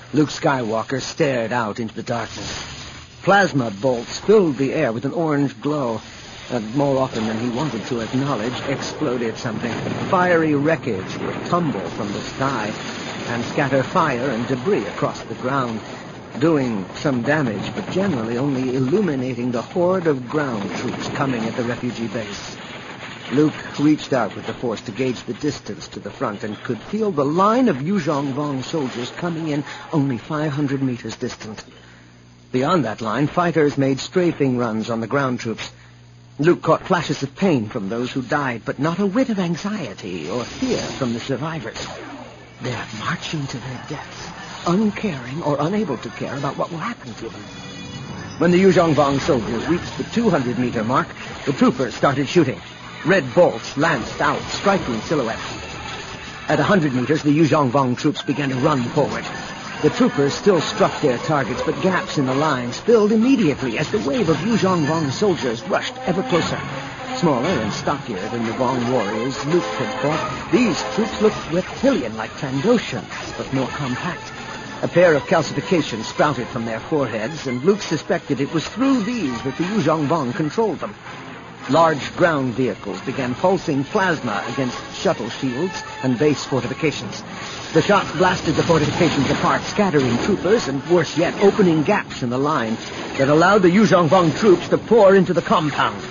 Luke Skywalker stared out into the darkness. Plasma bolts filled the air with an orange glow, and more often than he wanted to acknowledge, exploded something. Fiery wreckage would tumble from the sky and scatter fire and debris across the ground, doing some damage, but generally only illuminating the horde of ground troops coming at the refugee base. Luke reached out with the Force to gauge the distance to the front and could feel the line of Yu Zhongvong soldiers coming in only 500 meters distant. Beyond that line, fighters made strafing runs on the ground troops. Luke caught flashes of pain from those who died, but not a whit of anxiety or fear from the survivors. They're marching to their deaths, uncaring or unable to care about what will happen to them. When the Yu Zhongvong soldiers reached the 200-meter mark, the troopers started shooting. Red bolts lanced out, striking silhouettes. At 100 meters, the Yu Zhongvong troops began to run forward. The troopers still struck their targets, but gaps in the lines filled immediately as the wave of Yu Zhongvong soldiers rushed ever closer. Smaller and stockier than the Vong warriors Luke had fought, these troops looked reptilian like Trandoshan, but more compact. A pair of calcifications sprouted from their foreheads, and Luke suspected it was through these that the Yu Zhongvong controlled them. Large ground vehicles began pulsing plasma against shuttle shields and base fortifications. The shots blasted the fortifications apart, scattering troopers, and worse yet, opening gaps in the line that allowed the Yu Zhongvong troops to pour into the compound.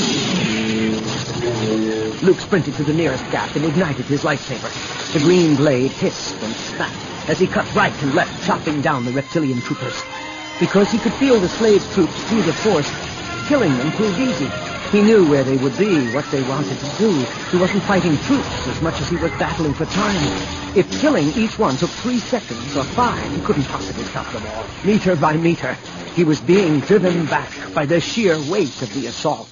Luke sprinted to the nearest gap and ignited his lightsaber. The green blade hissed and spat as he cut right and left, chopping down the reptilian troopers. Because he could feel the slave troops through the Force, killing them proved easy. He knew where they would be, what they wanted to do. He wasn't fighting troops as much as he was battling for time. If killing each one took 3 seconds or 5, he couldn't possibly stop them all. Meter by meter, he was being driven back by the sheer weight of the assault.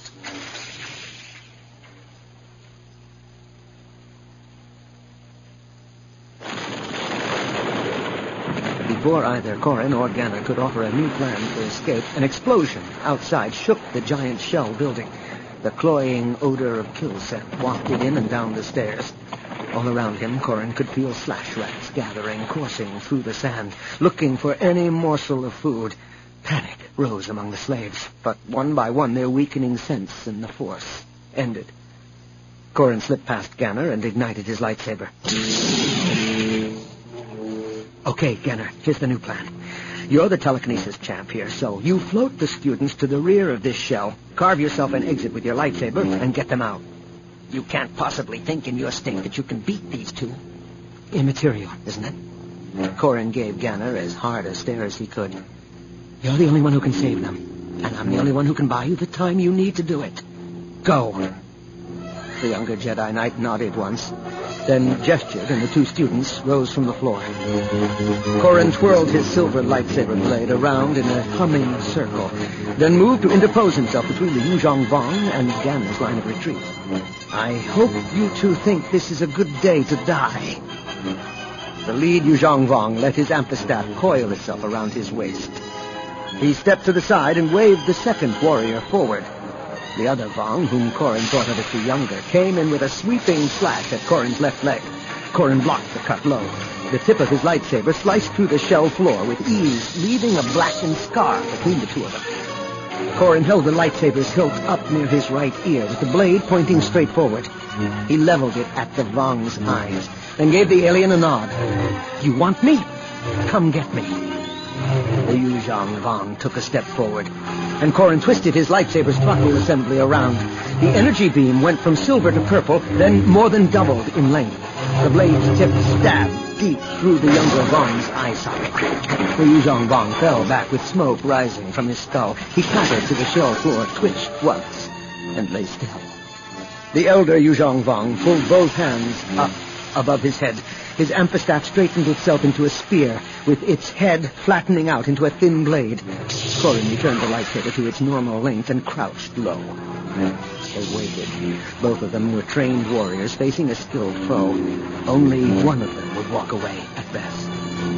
Before either Corrin or Ganner could offer a new plan for escape, an explosion outside shook the giant shell building. The cloying odor of kill scent wafted in and down the stairs. All around him, Corrin could feel slash rats gathering, coursing through the sand, looking for any morsel of food. Panic rose among the slaves, but one by one their weakening sense in the Force ended. Corrin slipped past Ganner and ignited his lightsaber. Okay, Ganner, here's the new plan. You're the telekinesis champ here, so you float the students to the rear of this shell, carve yourself an exit with your lightsaber, and get them out. You can't possibly think in your state that you can beat these two. Immaterial, isn't it? Corrin gave Ganner as hard a stare as he could. You're the only one who can save them, and I'm the only one who can buy you the time you need to do it. Go. The younger Jedi Knight nodded once, then gestured, and the two students rose from the floor. Corrin twirled his silver lightsaber blade around in a humming circle, then moved to interpose himself between the Yu Zhongvong and Ganner's line of retreat. I hope you two think this is a good day to die. The lead Yu Zhongvong let his amphistaff coil itself around his waist. He stepped to the side and waved the second warrior forward. The other Vong, whom Corrin thought of as the younger, came in with a sweeping slash at Corrin's left leg. Corrin blocked the cut low. The tip of his lightsaber sliced through the shell floor with ease, leaving a blackened scar between the two of them. Corrin held the lightsaber's hilt up near his right ear, with the blade pointing straight forward. He leveled it at the Vong's eyes, then gave the alien a nod. You want me? Come get me. The Yu Zhongvong took a step forward, and Corrin twisted his lightsaber's throttle assembly around. The energy beam went from silver to purple, then more than doubled in length. The blade's tip stabbed deep through the younger Vong's eye socket. The Yu Zhongvong fell back with smoke rising from his skull. He clattered to the shell floor, twitched once, and lay still. The elder Yu Zhongvong pulled both hands up above his head. His amphistaff straightened itself into a spear, with its head flattening out into a thin blade. Corrin returned the lightsaber to its normal length and crouched low. They waited. Both of them were trained warriors facing a skilled foe. Only one of them would walk away at best.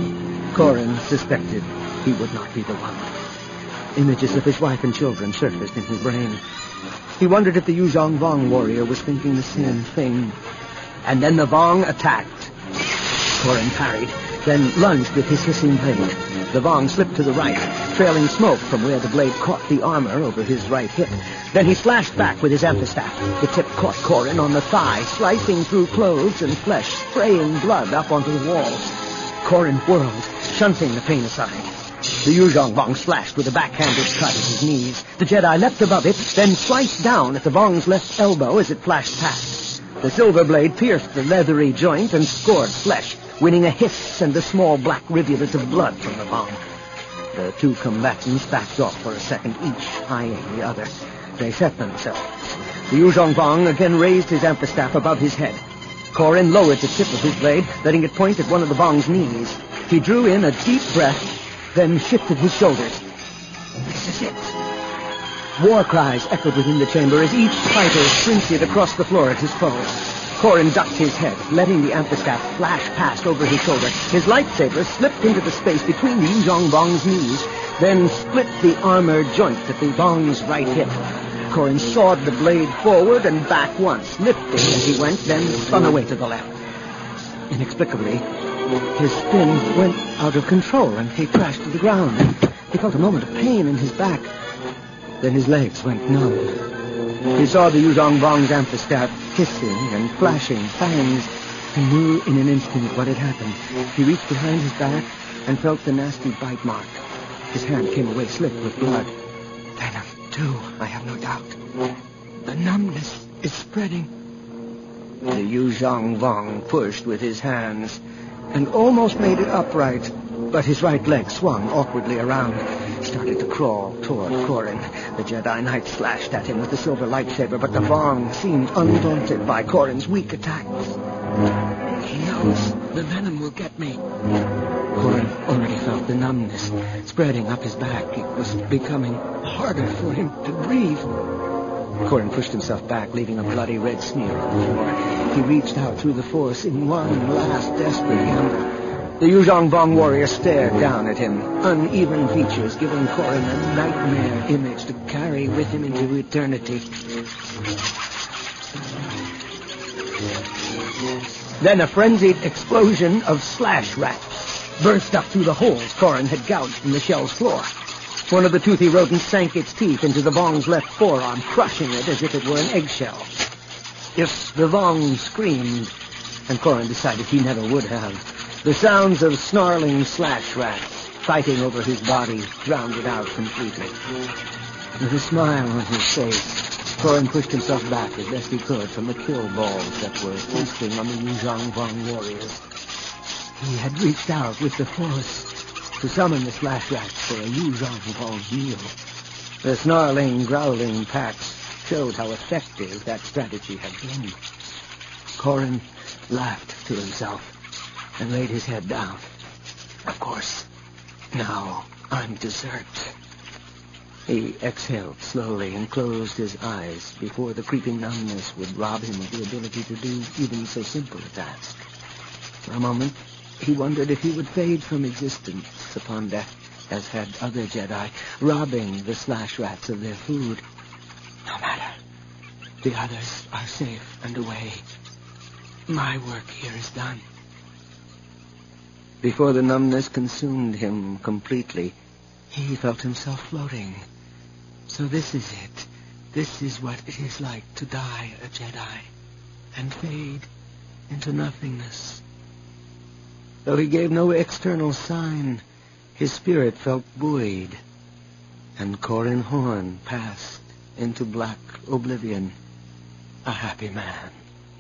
Corrin suspected he would not be the one. Images of his wife and children surfaced in his brain. He wondered if the Yu Zhongvong warrior was thinking the same thing. And then the Vong attacked. Corrin parried. then lunged with his hissing blade. The Vong slipped to the right, trailing smoke from where the blade caught the armor over his right hip. Then he slashed back with his amphistaff. The tip caught Corin on the thigh, slicing through clothes and flesh, spraying blood up onto the walls. Corin whirled, shunting the pain aside. The Yuzhong Vong slashed with a backhanded cut at his knees. The Jedi leapt above it, then sliced down at the Vong's left elbow as it flashed past. The silver blade pierced the leathery joint and scored flesh, winning a hiss and a small black rivulet of blood from the Vong. The two combatants backed off for a second, each eyeing the other. They set themselves. The Yuzhong Vong again raised his amphistaff above his head. Corin lowered the tip of his blade, letting it point at one of the Vong's knees. He drew in a deep breath, then shifted his shoulders. This is it. War cries echoed within the chamber as each fighter sprinted across the floor at his foe. Corin ducked his head, letting the amphistaff flash past over his shoulder. His lightsaber slipped into the space between the Yuzhong Vong's knees, then split the armored joint at the Vong's right hip. Corin sawed the blade forward and back once, lifting as he went, then spun away to the left. Inexplicably, his spin went out of control and he crashed to the ground. He felt a moment of pain in his back. Then his legs went numb. He saw the Yuzhong Vong's amphistaff hissing and flashing fangs. He knew in an instant what had happened. He reached behind his back and felt the nasty bite mark. His hand came away slick with blood. Venom, too, I have no doubt. The numbness is spreading. The Yuzhong Vong pushed with his hands and almost made it upright, but his right leg swung awkwardly around. He started to crawl toward Corin. The Jedi Knight slashed at him with the silver lightsaber, but the Vong seemed undaunted by Corin's weak attacks. He knows the venom will get me. Corin already felt the numbness spreading up his back. It was becoming harder for him to breathe. Corin pushed himself back, leaving a bloody red smear on the floor. He reached out through the Force in one last desperate gamble. The Yuzhong Vong warrior stared down at him, uneven features giving Corin a nightmare image to carry with him into eternity. Then a frenzied explosion of slash raps burst up through the holes Corin had gouged in the shell's floor. One of the toothy rodents sank its teeth into the Vong's left forearm, crushing it as if it were an eggshell. If the Vong screamed, and Corin decided he never would have, the sounds of snarling slash rats fighting over his body drowned it out completely. With a smile on his face, Corin pushed himself back as best he could from the kill balls that were feasting on the Yuzhong Vong warriors. He had reached out with the Force to summon the slash rats for a Yuzhong Vong meal. The snarling, growling packs showed how effective that strategy had been. Corin laughed to himself and laid his head down. Of course, now I'm dessert. He exhaled slowly and closed his eyes before the creeping numbness would rob him of the ability to do even so simple a task. For a moment, he wondered if he would fade from existence upon death, as had other Jedi, robbing the slash rats of their food. No matter. The others are safe and away. My work here is done. Before the numbness consumed him completely, he felt himself floating. So this is it. This is what it is like to die a Jedi and fade into nothingness. Though he gave no external sign, his spirit felt buoyed, and Corin Horn passed into black oblivion, a happy man.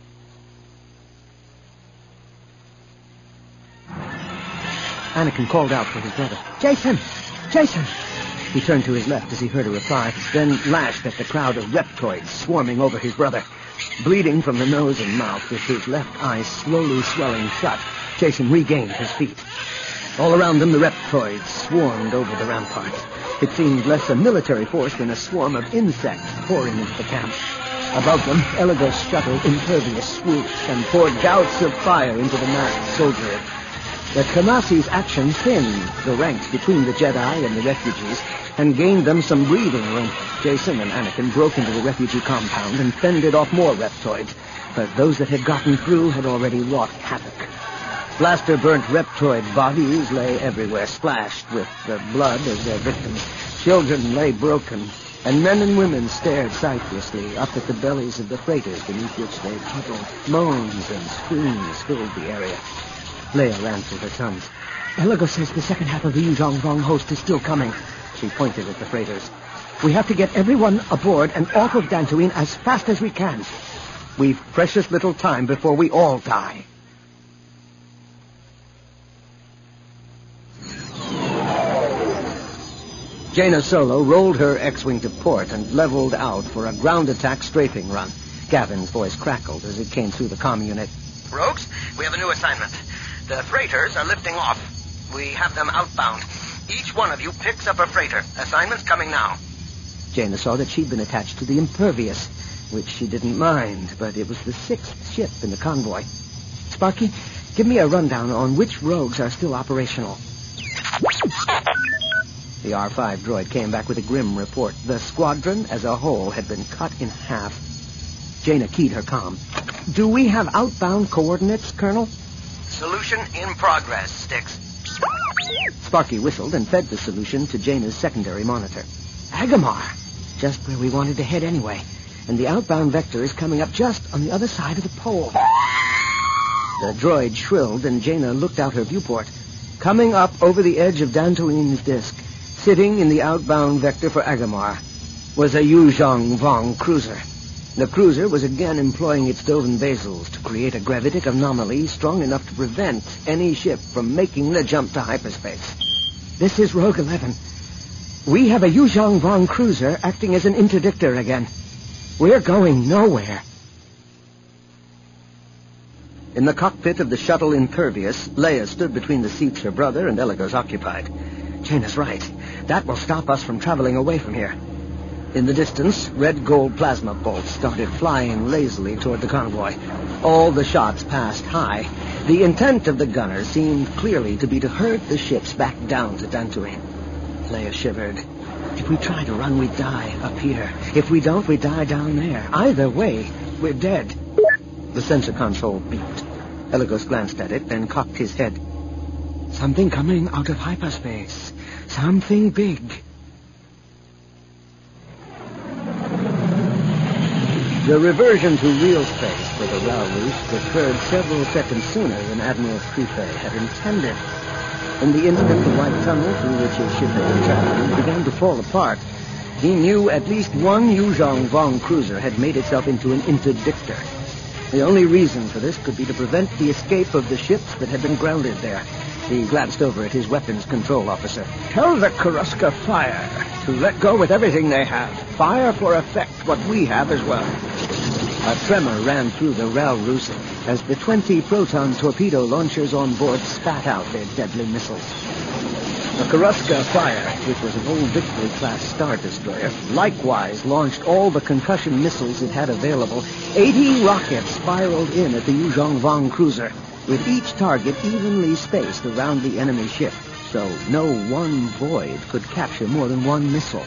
Anakin called out for his brother. Jason! Jason! He turned to his left as he heard a reply, then lashed at the crowd of reptoids swarming over his brother. Bleeding from the nose and mouth, with his left eye slowly swelling shut, Jason regained his feet. All around them, the reptoids swarmed over the ramparts. It seemed less a military force than a swarm of insects pouring into the camp. Above them, Elegos shuttle impervious swooped and poured gouts of fire into the massed soldiery. But Kamasi's action thinned the ranks between the Jedi and the refugees and gained them some breathing room. Jason and Anakin broke into the refugee compound and fended off more reptoids, but those that had gotten through had already wrought havoc. Blaster-burnt Reptoid bodies lay everywhere, splashed with the blood of their victims. Children lay broken, and men and women stared sightlessly up at the bellies of the freighters beneath which they huddled. Moans and screams filled the area. Leia ran through her tongues. Elago says the second half of the Yuzhong Vong host is still coming. She pointed at the freighters. We have to get everyone aboard and off of Dantooine as fast as we can. We've precious little time before we all die. Jaina Solo rolled her X-Wing to port and leveled out for a ground attack strafing run. Gavin's voice crackled as it came through the comm unit. Rogues, we have a new assignment. The freighters are lifting off. We have them outbound. Each one of you picks up a freighter. Assignment's coming now. Jaina saw that she'd been attached to the Impervious, which she didn't mind, but it was the 6th ship in the convoy. Sparky, give me a rundown on which rogues are still operational. The R5 droid came back with a grim report. The squadron as a whole had been cut in half. Jaina keyed her comm. Do we have outbound coordinates, Colonel? Solution in progress, Sticks. Sparky whistled and fed the solution to Jaina's secondary monitor. Agamar! Just where we wanted to head anyway. And the outbound vector is coming up just on the other side of the pole. The droid shrilled, and Jaina looked out her viewport. Coming up over the edge of Dantooine's disk, sitting in the outbound vector for Agamar, was a Yuzhong Vong cruiser. The cruiser was again employing its Dovin Basils to create a gravitic anomaly strong enough to prevent any ship from making the jump to hyperspace. This is Rogue 11. We have a Yuzhong Vong cruiser acting as an interdictor again. We're going nowhere. In the cockpit of the shuttle Impervious, Leia stood between the seats her brother and Elago's occupied. Jaina's right. That will stop us from traveling away from here. In the distance, red-gold plasma bolts started flying lazily toward the convoy. All the shots passed high. The intent of the gunner seemed clearly to be to herd the ships back down to Dantooine. Leia shivered. If we try to run, we die up here. If we don't, we die down there. Either way, we're dead. The sensor console beeped. Elagos glanced at it, then cocked his head. Something coming out of hyperspace. Something big. The reversion to real space for the Ralroos occurred several seconds sooner than Admiral Creefay had intended. In the instant the white tunnel through which his ship had been traveling began to fall apart, he knew at least one Yuzhong Vong cruiser had made itself into an interdictor. The only reason for this could be to prevent the escape of the ships that had been grounded there. He glanced over at his weapons control officer. Tell the Karuska Fire to let go with everything they have. Fire for effect what we have as well. A tremor ran through the Ralroos as the 20 proton torpedo launchers on board spat out their deadly missiles. The Karuska Fire, which was an old Victory-class Star Destroyer, likewise launched all the concussion missiles it had available. 80 rockets spiraled in at the Yuzhong Vong cruiser, with each target evenly spaced around the enemy ship, so no one void could capture more than one missile.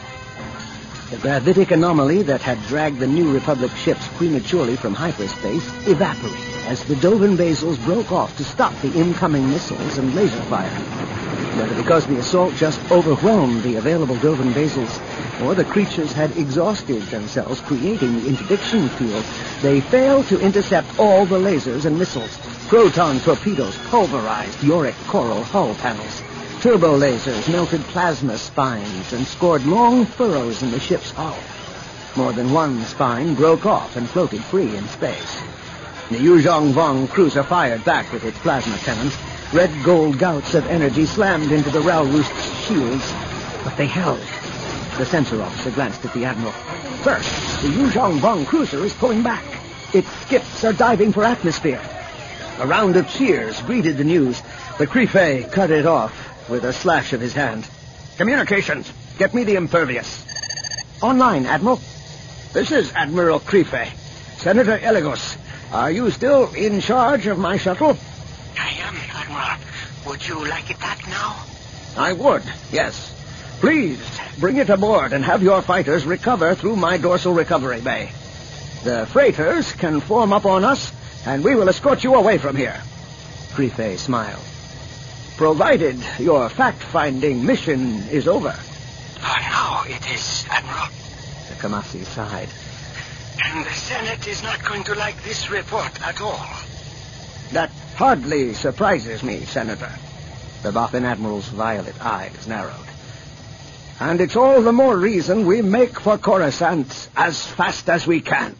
The gravitic anomaly that had dragged the New Republic ships prematurely from hyperspace evaporated as the Dovin Basils broke off to stop the incoming missiles and laser fire. Whether because the assault just overwhelmed the available Dovin Basils, or the creatures had exhausted themselves creating the interdiction field, they failed to intercept all the lasers and missiles. Proton torpedoes pulverized Yorick coral hull panels. Turbo lasers melted plasma spines and scored long furrows in the ship's hull. More than one spine broke off and floated free in space. The Yuzhong Vong cruiser fired back with its plasma cannons. Red-gold gouts of energy slammed into the Ralroost's shields, but they held. The sensor officer glanced at the Admiral. First, the Yuzhong Vong cruiser is pulling back. Its skips are diving for atmosphere. A round of cheers greeted the news. The Creefay cut it off with a slash of his hand. Communications. Get me the Impervious. Online, Admiral. This is Admiral Creefay. Senator Elagos, are you still in charge of my shuttle? I am, Admiral. Would you like it back now? I would, yes. Please, bring it aboard and have your fighters recover through my dorsal recovery bay. The freighters can form up on us, and we will escort you away from here. Crifei smiled. Provided your fact-finding mission is over. For now it is, Admiral. The Kamasi sighed. And the Senate is not going to like this report at all. That hardly surprises me, Senator. The Bothan Admiral's violet eyes narrowed. And it's all the more reason we make for Coruscant as fast as we can.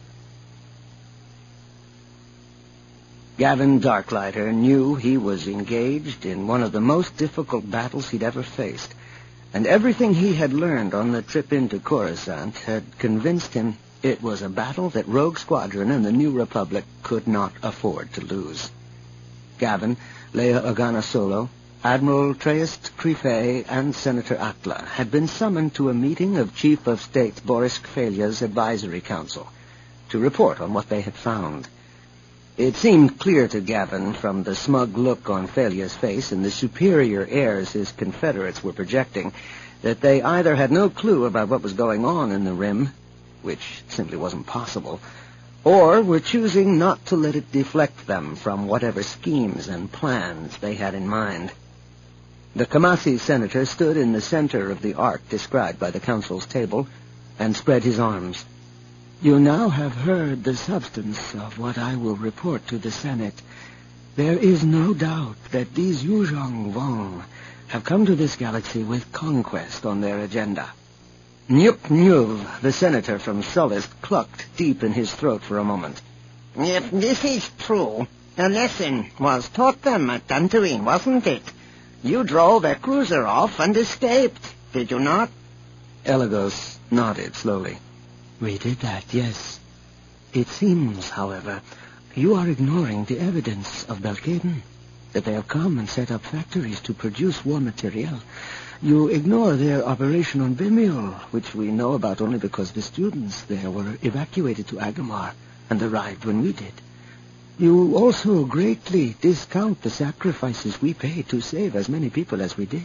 Gavin Darklighter knew he was engaged in one of the most difficult battles he'd ever faced, and everything he had learned on the trip into Coruscant had convinced him it was a battle that Rogue Squadron and the New Republic could not afford to lose. Gavin, Leia Organa Solo, Admiral Traist Crifei, and Senator Atla had been summoned to a meeting of Chief of State Boris Kfelia's Advisory Council to report on what they had found. It seemed clear to Gavin from the smug look on Kfelia's face and the superior airs his Confederates were projecting that they either had no clue about what was going on in the Rim, which simply wasn't possible, or were choosing not to let it deflect them from whatever schemes and plans they had in mind. The Kamasi senator stood in the center of the arc described by the council's table and spread his arms. You now have heard the substance of what I will report to the Senate. There is no doubt that these Yuzhong Vong have come to this galaxy with conquest on their agenda. Nyuk Nyuv, the senator from Sullust, clucked deep in his throat for a moment. If this is true, a lesson was taught them at Dantooine, wasn't it? You drove a cruiser off and escaped, did you not? Elagos nodded slowly. We did that, yes. It seems, however, you are ignoring the evidence of Belkaden, that they have come and set up factories to produce war material. You ignore their operation on Bimiol, which we know about only because the students there were evacuated to Agamar and arrived when we did. You also greatly discount the sacrifices we paid to save as many people as we did.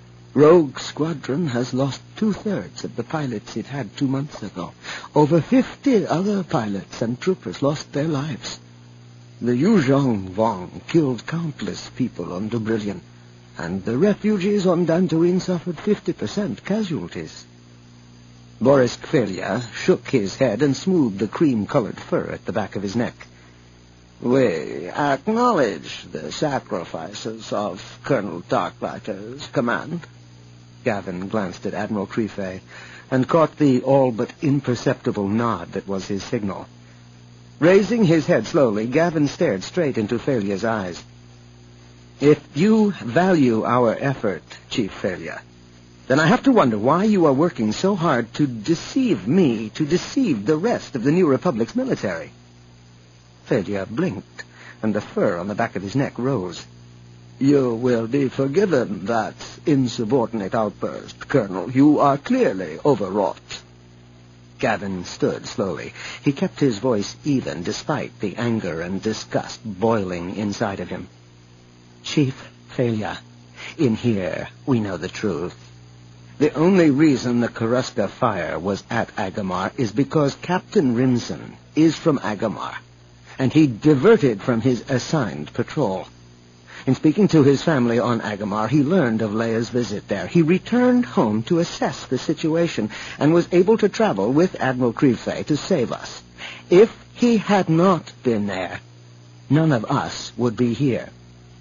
Rogue Squadron has lost 2/3 of the pilots it had 2 months ago. Over 50 other pilots and troopers lost their lives. The Yuzhong Vong killed countless people on Dubrillion, and the refugees on Dantooine suffered 50% casualties. Boris Kfelia shook his head and smoothed the cream-colored fur at the back of his neck. We acknowledge the sacrifices of Colonel Darklighter's command. Gavin glanced at Admiral Crifei and caught the all but imperceptible nod that was his signal. Raising his head slowly, Gavin stared straight into Kfelia's eyes. If you value our effort, Chief Kfelia, then I have to wonder why you are working so hard to deceive me, to deceive the rest of the New Republic's military. Kfelia blinked, and the fur on the back of his neck rose. You will be forgiven that insubordinate outburst, Colonel. You are clearly overwrought. Gavin stood slowly. He kept his voice even despite the anger and disgust boiling inside of him. Chief Kfelia, in here we know the truth. The only reason the Karuska fire was at Agamar is because Captain Rimson is from Agamar, and he diverted from his assigned patrol. In speaking to his family on Agamar, he learned of Leia's visit there. He returned home to assess the situation and was able to travel with Admiral Crifei to save us. If he had not been there, none of us would be here.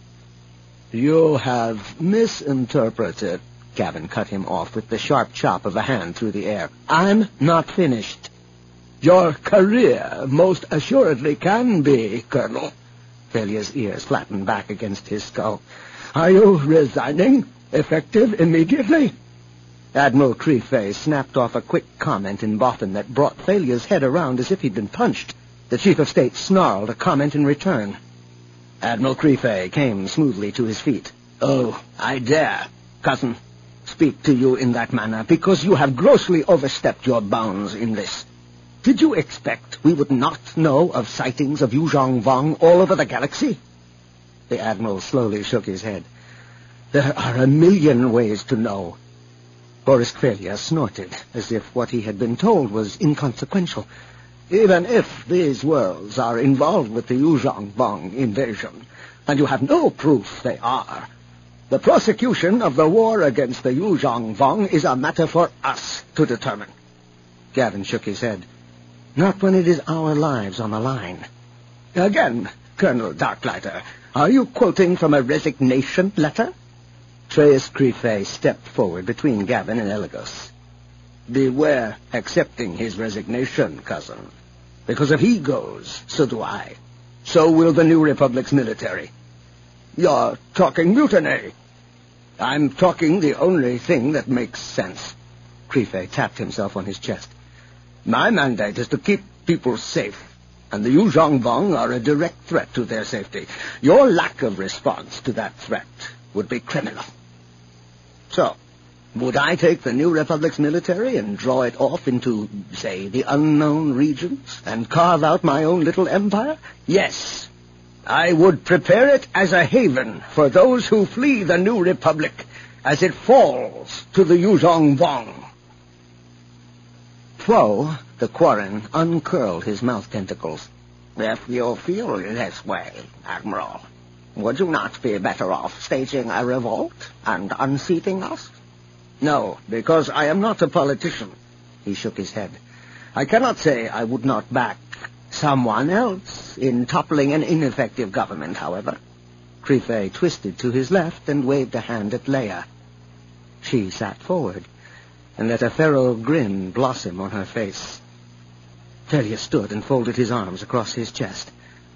You have misinterpreted. Gavin cut him off with the sharp chop of a hand through the air. I'm not finished. Your career most assuredly can be, Colonel. Kfelia's ears flattened back against his skull. Are you resigning? Effective immediately? Admiral Crifei snapped off a quick comment in Bothan that brought Kfelia's head around as if he'd been punched. The Chief of State snarled a comment in return. Admiral Crifei came smoothly to his feet. Oh, I dare, cousin, speak to you in that manner, because you have grossly overstepped your bounds in this. Did you expect we would not know of sightings of Yuzhong Vong all over the galaxy? The Admiral slowly shook his head. There are a million ways to know. Boris Kfelia snorted, as if what he had been told was inconsequential. Even if these worlds are involved with the Yuzhong Bong invasion, and you have no proof they are, the prosecution of the war against the Yuzhong Bong is a matter for us to determine. Gavin shook his head. Not when it is our lives on the line. Again, Colonel Darklighter, are you quoting from a resignation letter? Treyas Crifei stepped forward between Gavin and Eligos. Beware accepting his resignation, cousin. Because if he goes, so do I. So will the New Republic's military. You're talking mutiny. I'm talking the only thing that makes sense. Crifei tapped himself on his chest. My mandate is to keep people safe, and the Yuzhong Bong are a direct threat to their safety. Your lack of response to that threat would be criminal. So, would I take the New Republic's military and draw it off into, say, the unknown regions, and carve out my own little empire? Yes. I would prepare it as a haven for those who flee the New Republic as it falls to the Yuzhong Bong. Fwo, the Quarren, uncurled his mouth tentacles. If you feel this way, Admiral, would you not be better off staging a revolt and unseating us? No, because I am not a politician. He shook his head. I cannot say I would not back someone else in toppling an ineffective government, however. Crifei twisted to his left and waved a hand at Leia. She sat forward and let a feral grin blossom on her face. Felia stood and folded his arms across his chest.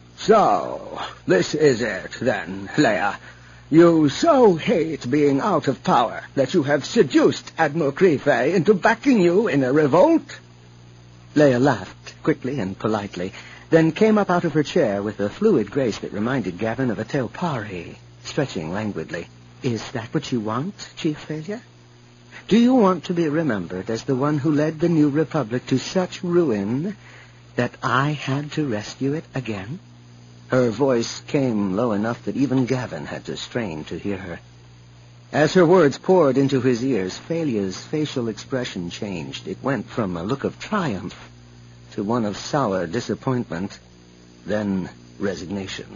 So, this is it, then, Leia. You so hate being out of power that you have seduced Admiral Crifei into backing you in a revolt? Leia laughed, quickly and politely, then came up out of her chair with a fluid grace that reminded Gavin of a Telpari, stretching languidly. Is that what you want, Chief Felia? Do you want to be remembered as the one who led the New Republic to such ruin that I had to rescue it again? Her voice came low enough that even Gavin had to strain to hear her. As her words poured into his ears, Felia's facial expression changed. It went from a look of triumph to one of sour disappointment, then resignation.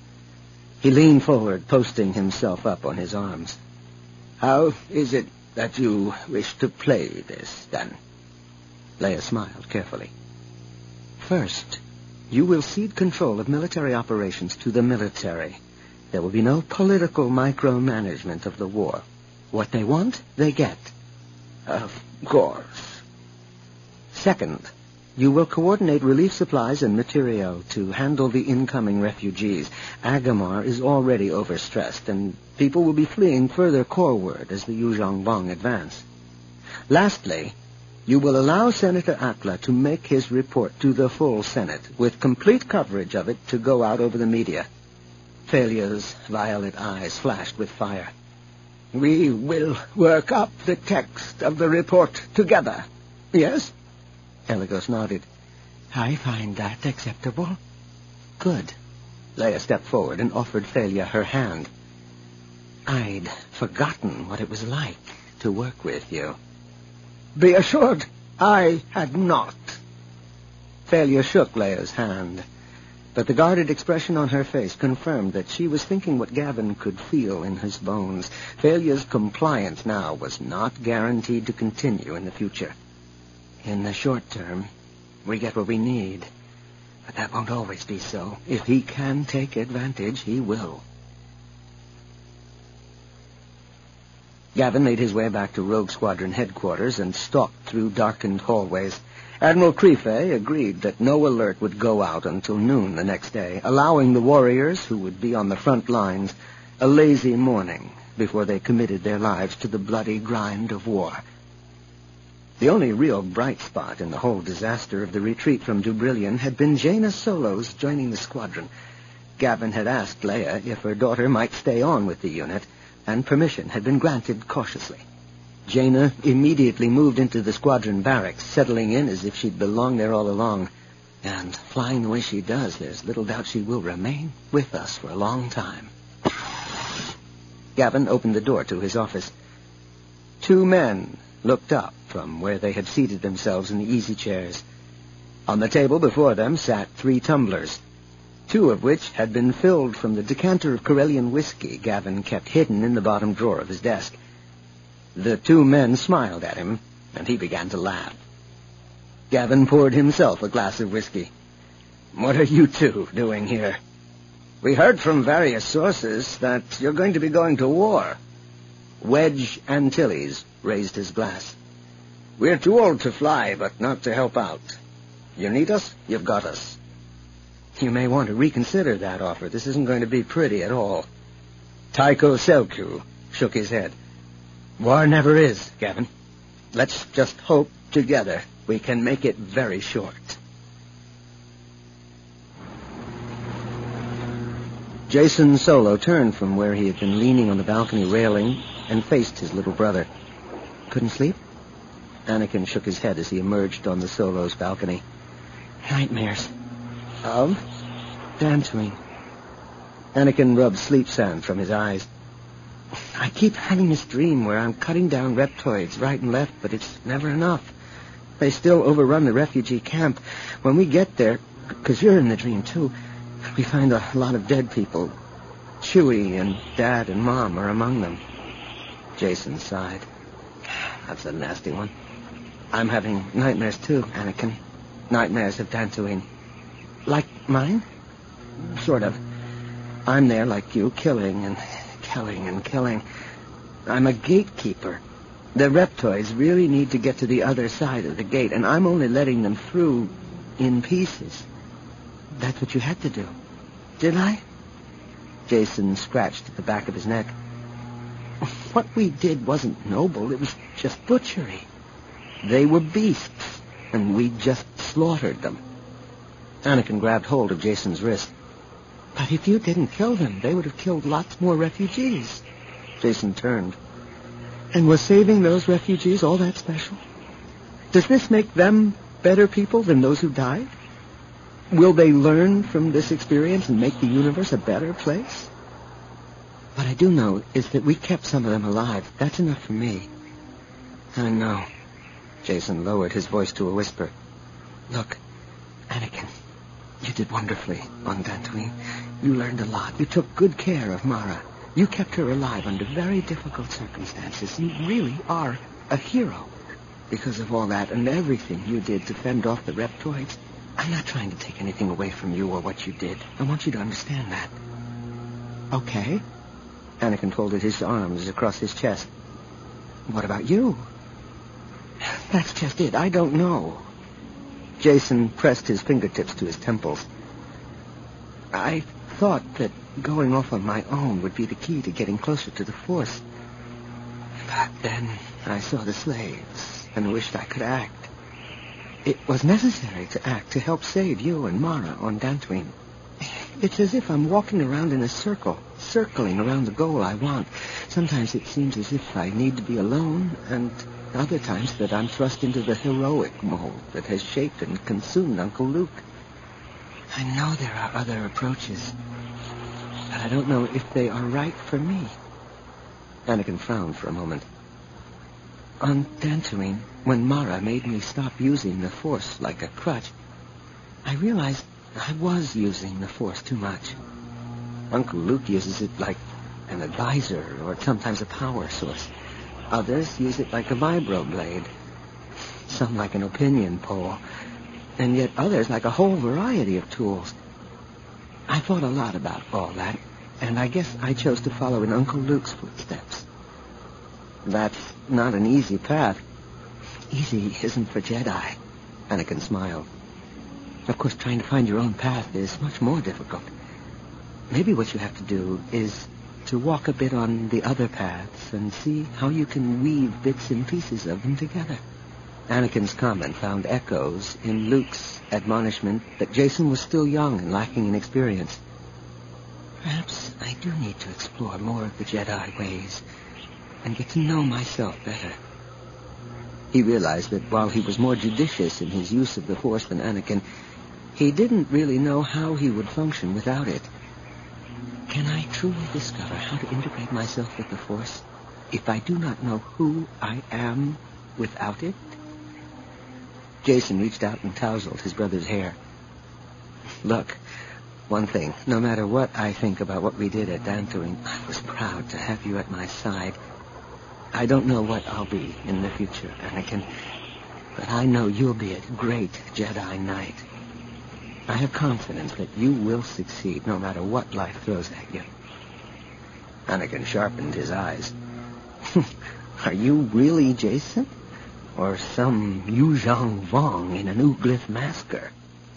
He leaned forward, posting himself up on his arms. How is it that you wish to play this, then? Leia smiled carefully. First, you will cede control of military operations to the military. There will be no political micromanagement of the war. What they want, they get. Of course. Second, you will coordinate relief supplies and material to handle the incoming refugees. Agamar is already overstressed, and people will be fleeing further coreward as the Yuzhong Bong advance. Lastly, you will allow Senator Atla to make his report to the full Senate, with complete coverage of it to go out over the media. Felia's violet eyes flashed with fire. We will work up the text of the report together, yes? Eligos nodded. I find that acceptable. Good. Leia stepped forward and offered Felia her hand. I'd forgotten what it was like to work with you. Be assured, I had not. Felia shook Leia's hand, but the guarded expression on her face confirmed that she was thinking what Gavin could feel in his bones. Felia's compliance now was not guaranteed to continue in the future. In the short term, we get what we need, but that won't always be so. If he can take advantage, he will. Gavin made his way back to Rogue Squadron headquarters and stalked through darkened hallways. Admiral Crifei agreed that no alert would go out until noon the next day, allowing the warriors who would be on the front lines a lazy morning before they committed their lives to the bloody grind of war. The only real bright spot in the whole disaster of the retreat from Dubrillion had been Jaina Solos joining the squadron. Gavin had asked Leia if her daughter might stay on with the unit, and permission had been granted cautiously. Jaina immediately moved into the squadron barracks, settling in as if she'd belonged there all along. And flying the way she does, there's little doubt she will remain with us for a long time. Gavin opened the door to his office. Two men looked up from where they had seated themselves in the easy chairs. On the table before them sat 3 tumblers, 2 of which had been filled from the decanter of Corellian whiskey Gavin kept hidden in the bottom drawer of his desk. The 2 men smiled at him, and he began to laugh. Gavin poured himself a glass of whiskey. "What are you 2 doing here?" "We heard from various sources that you're going to be going to war." Wedge Antilles raised his glass. "We're too old to fly, but not to help out. You need us, you've got us." "You may want to reconsider that offer. This isn't going to be pretty at all." Tycho Selku shook his head. "War never is, Gavin. Let's just hope together we can make it very short." Jason Solo turned from where he had been leaning on the balcony railing and faced his little brother. "Couldn't sleep?" Anakin shook his head as he emerged on the Solo's balcony. "Nightmares." "Of?" "Dantooine." Anakin rubbed sleep sand from his eyes. "I keep having this dream where I'm cutting down reptoids right and left, but it's never enough. They still overrun the refugee camp. When we get there, because you're in the dream too, we find a lot of dead people. Chewie and Dad and Mom are among them." Jason sighed. "That's a nasty one." "I'm having nightmares too, Anakin. Nightmares of Dantooine." "Like mine?" "Sort of. I'm there like you, killing and killing and killing. I'm a gatekeeper. The reptoids really need to get to the other side of the gate, and I'm only letting them through in pieces." "That's what you had to do." "Did I?" Jason scratched at the back of his neck. "What we did wasn't noble. It was just butchery. They were beasts, and we just slaughtered them." Anakin grabbed hold of Jason's wrist. "But if you didn't kill them, they would have killed lots more refugees." Jason turned. "And was saving those refugees all that special? Does this make them better people than those who died? Will they learn from this experience and make the universe a better place? What I do know is that we kept some of them alive. That's enough for me." "I know." Jason lowered his voice to a whisper. "Look, Anakin, you did wonderfully on Dantooine. You learned a lot. You took good care of Mara. You kept her alive under very difficult circumstances. You really are a hero because of all that and everything you did to fend off the reptoids. I'm not trying to take anything away from you or what you did. I want you to understand that." "Okay." Anakin folded his arms across his chest. "What about you?" "That's just it. I don't know." Jason pressed his fingertips to his temples. "I thought that going off on my own would be the key to getting closer to the Force. But then I saw the slaves and wished I could act. It was necessary to act to help save you and Mara on Dantooine. It's as if I'm walking around in a circle, circling around the goal I want. Sometimes it seems as if I need to be alone, and other times that I'm thrust into the heroic mold that has shaped and consumed Uncle Luke. I know there are other approaches, but I don't know if they are right for me." Anakin frowned for a moment. "On Dantooine, when Mara made me stop using the Force like a crutch, I realized I was using the Force too much. Uncle Luke uses it like an advisor or sometimes a power source. Others use it like a vibroblade, some like an opinion pole, and yet others like a whole variety of tools. I thought a lot about all that, and I guess I chose to follow in Uncle Luke's footsteps." "That's not an easy path." "Easy isn't for Jedi," Anakin smiled. "Of course, trying to find your own path is much more difficult. Maybe what you have to do is to walk a bit on the other paths and see how you can weave bits and pieces of them together." Anakin's comment found echoes in Luke's admonishment that Jason was still young and lacking in experience. "Perhaps I do need to explore more of the Jedi ways and get to know myself better." He realized that while he was more judicious in his use of the Force than Anakin, he didn't really know how he would function without it. Can I truly discover how to integrate myself with the Force if I do not know who I am without it? Jason reached out and tousled his brother's hair. Look, one thing, no matter what I think about what we did at Dantooine, I was proud to have you at my side. I don't know what I'll be in the future, Anakin, but I know you'll be a great Jedi Knight. I have confidence that you will succeed no matter what life throws at you. Anakin sharpened his eyes. Are you really Jason? Or some Yuzhong Vong in an Ooglyph masker?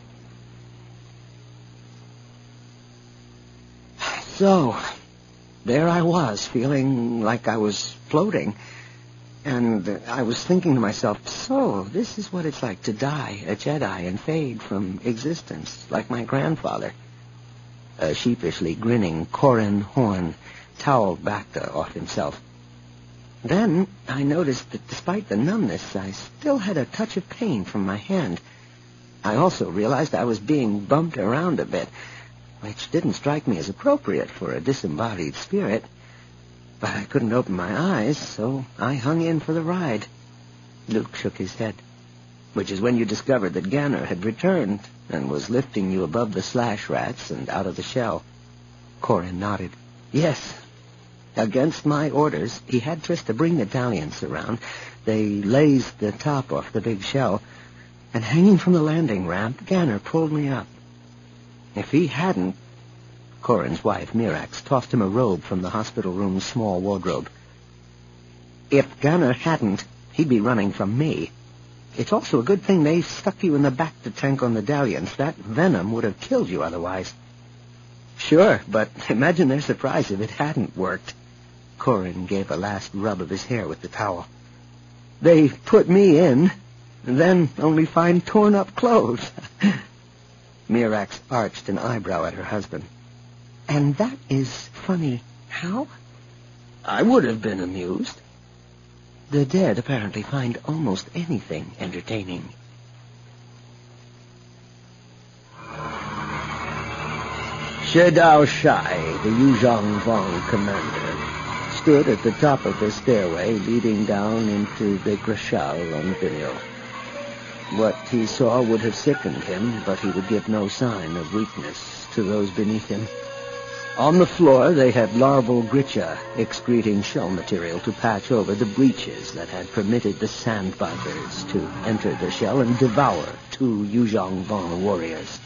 So, there I was, feeling like I was floating. And I was thinking to myself, so this is what it's like to die a Jedi and fade from existence, like my grandfather. A sheepishly grinning Corran Horn toweled back off himself. Then I noticed that despite the numbness, I still had a touch of pain from my hand. I also realized I was being bumped around a bit, which didn't strike me as appropriate for a disembodied spirit. But I couldn't open my eyes, so I hung in for the ride. Luke shook his head, which is when you discovered that Ganner had returned and was lifting you above the slash rats and out of the shell. Corran nodded. Yes. Against my orders, he had Trista bring the Dalliance around. They lazed the top off the big shell, and hanging from the landing ramp, Ganner pulled me up. If he hadn't... Corran's wife, Mirax, tossed him a robe from the hospital room's small wardrobe. If Ganner hadn't, he'd be running from me. It's also a good thing they stuck you in the Bacta tank on the Dalliance. That venom would have killed you otherwise. Sure, but imagine their surprise if it hadn't worked. Corran gave a last rub of his hair with the towel. They put me in, and then only find torn-up clothes. Mirax arched an eyebrow at her husband. And that is funny. How? I would have been amused. The dead apparently find almost anything entertaining. Shedao Shai, the Yuzhong Vong commander, stood at the top of the stairway leading down into the Grishal on Vinil. What he saw would have sickened him, but he would give no sign of weakness to those beneath him. On the floor, they had larval Gritcha excreting shell material to patch over the breaches that had permitted the sandbuggers to enter the shell and devour 2 Yuzhong Vong warriors.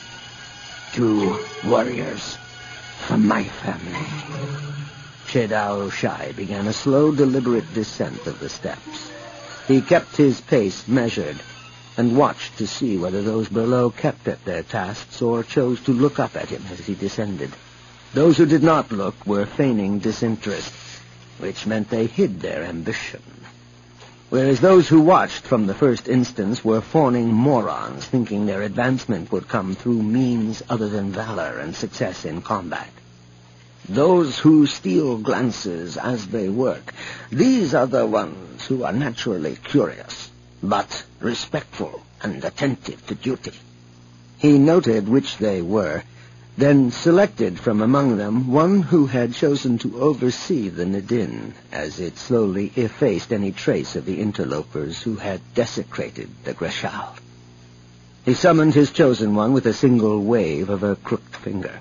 2 warriors from my family. Shedao Shai began a slow, deliberate descent of the steps. He kept his pace measured and watched to see whether those below kept at their tasks or chose to look up at him as he descended. Those who did not look were feigning disinterest, which meant they hid their ambition. Whereas those who watched from the first instance were fawning morons, thinking their advancement would come through means other than valor and success in combat. Those who steal glances as they work, these are the ones who are naturally curious, but respectful and attentive to duty. He noted which they were, then selected from among them one who had chosen to oversee the Nadin, as it slowly effaced any trace of the interlopers who had desecrated the Grishal. He summoned his chosen one with a single wave of a crooked finger.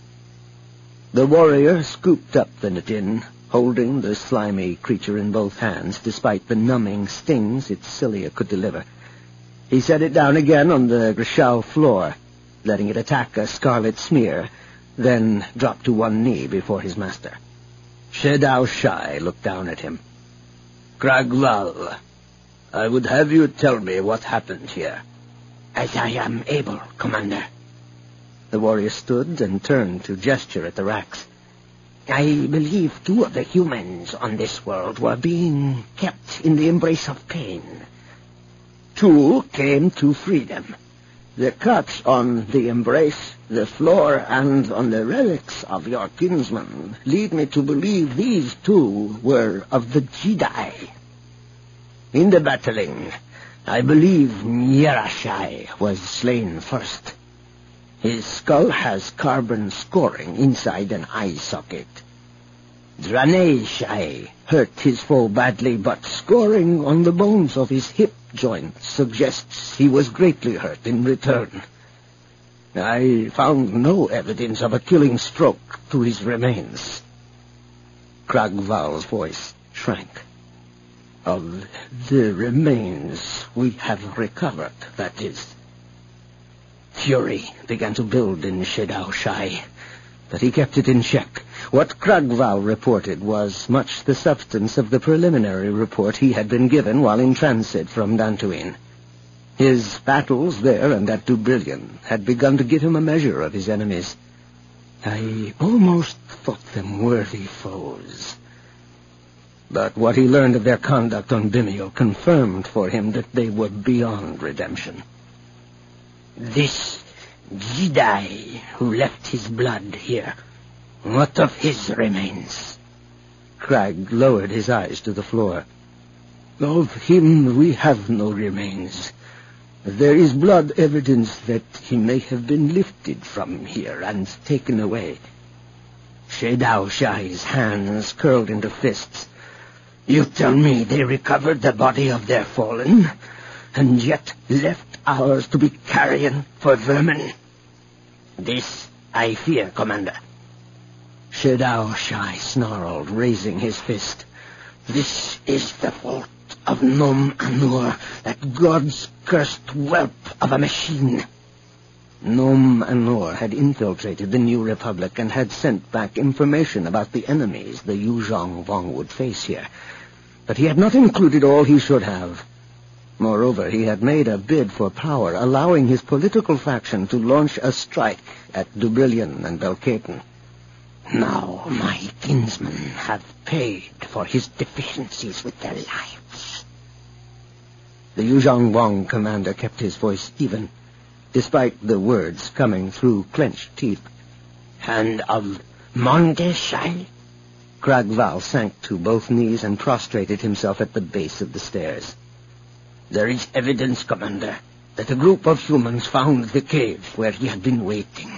The warrior scooped up the Nadin, holding the slimy creature in both hands, despite the numbing stings its cilia could deliver. He set it down again on the Grishal floor, letting it attack a scarlet smear, then dropped to one knee before his master. Shedao Shai looked down at him. Kragval, I would have you tell me what happened here. As I am able, Commander. The warrior stood and turned to gesture at the racks. I believe 2 of the humans on this world were being kept in the embrace of pain. 2 came to freedom. The cuts on the embrace, the floor, and on the relics of your kinsman lead me to believe these 2 were of the Jedi. In the battling, I believe Nyerashai was slain first. His skull has carbon scoring inside an eye socket. Dranei Shai hurt his foe badly, but scoring on the bones of his hip joint suggests he was greatly hurt in return. I found no evidence of a killing stroke to his remains. Kragval's voice shrank. Of the remains we have recovered, that is. Fury began to build in Shedao Shai, but he kept it in check. What Kragval reported was much the substance of the preliminary report he had been given while in transit from Dantooine. His battles there and at Dubrillion had begun to give him a measure of his enemies. I almost thought them worthy foes. But what he learned of their conduct on Bimeo confirmed for him that they were beyond redemption. This Jedi who left his blood here, what of his remains? Krag lowered his eyes to the floor. Of him we have no remains. There is blood evidence that he may have been lifted from here and taken away. Shedao Shai's hands curled into fists. You tell me they recovered the body of their fallen, and yet left ours to be carrion for vermin? This I fear, Commander. Shedao Shai snarled, raising his fist. This is the fault of Nom Anur, that god's cursed whelp of a machine. Nom Anur had infiltrated the New Republic and had sent back information about the enemies the Yuzhong Vong would face here. But he had not included all he should have. Moreover, he had made a bid for power, allowing his political faction to launch a strike at Dubrillion and Belkaten. Now my kinsmen have paid for his deficiencies with their lives. The Yuzhong Vong commander kept his voice even, despite the words coming through clenched teeth. And of Monde Shai? Kragval sank to both knees and prostrated himself at the base of the stairs. There is evidence, Commander, that a group of humans found the cave where he had been waiting.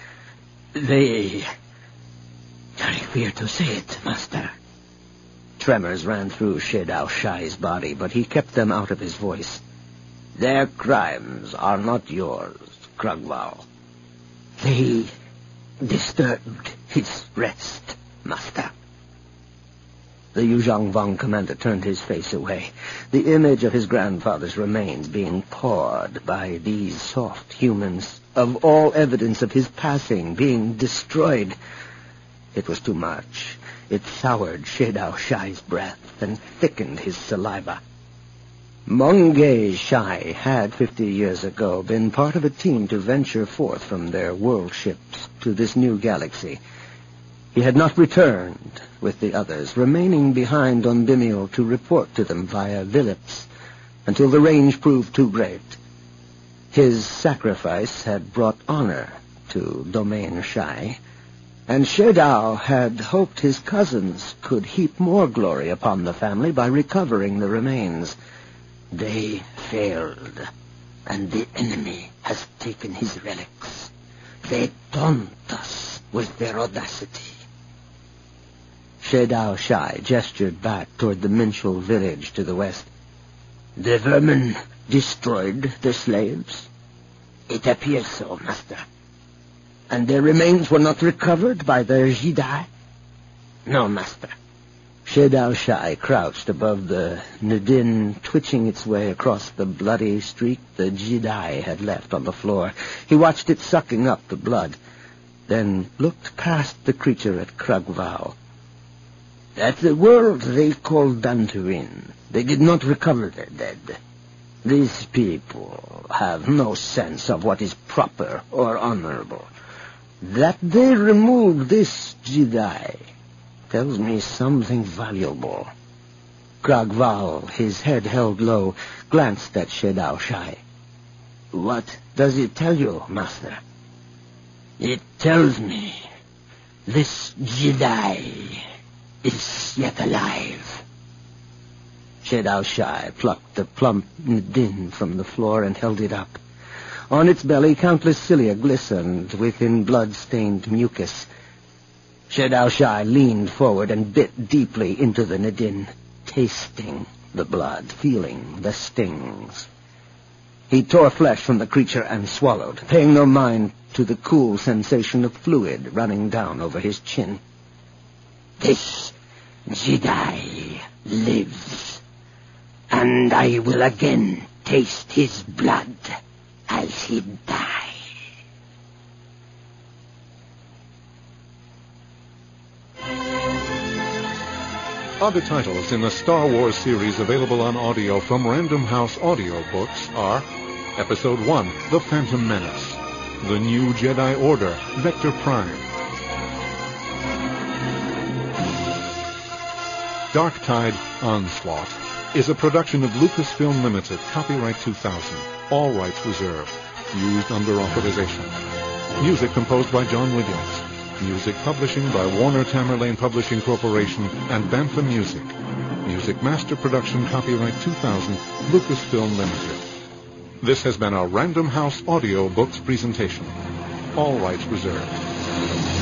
I fear to say it, Master. Tremors ran through Shedao Shai's body, but he kept them out of his voice. Their crimes are not yours, Kragval. They disturbed his rest, Master. The Yuzhong Vong commander turned his face away, the image of his grandfather's remains being pawed by these soft humans, of all evidence of his passing being destroyed. It was too much. It soured Shedao Shai's breath and thickened his saliva. Mongay Shai had 50 years ago been part of a team to venture forth from their world ships to this new galaxy. He had not returned with the others, remaining behind on Bimeo to report to them via Vilips until the range proved too great. His sacrifice had brought honor to Domain Shai, and Shedao had hoped his cousins could heap more glory upon the family by recovering the remains. They failed, and the enemy has taken his relics. They taunt us with their audacity. Shedao Shai gestured back toward the Minchul village to the west. The vermin destroyed the slaves? It appears so, Master. And their remains were not recovered by the Jedi? No, Master. Shedao Shai crouched above the Nadin, twitching its way across the bloody streak the Jedi had left on the floor. He watched it sucking up the blood, then looked past the creature at Kragval. At the world they called Dantooine, they did not recover their dead. These people have no sense of what is proper or honorable. That they removed this Jedi tells me something valuable. Kragval, his head held low, glanced at Shedao Shai. What does it tell you, Master? It tells me this Jedi is yet alive. Shedao Shai plucked the plump Nadin from the floor and held it up. On its belly, countless cilia glistened within blood-stained mucus. Shedao Shai leaned forward and bit deeply into the Nadin, tasting the blood, feeling the stings. He tore flesh from the creature and swallowed, paying no mind to the cool sensation of fluid running down over his chin. This Jedi lives, and I will again taste his blood as he dies. Other titles in the Star Wars series available on audio from Random House Audiobooks are Episode 1, The Phantom Menace, The New Jedi Order, Vector Prime, Dark Tide Onslaught is a production of Lucasfilm Limited, copyright 2000, all rights reserved, used under authorization. Music composed by John Williams. Music publishing by Warner Tamerlane Publishing Corporation and Bantha Music. Music master production, copyright 2000, Lucasfilm Limited. This has been a Random House Audio Books presentation. All rights reserved.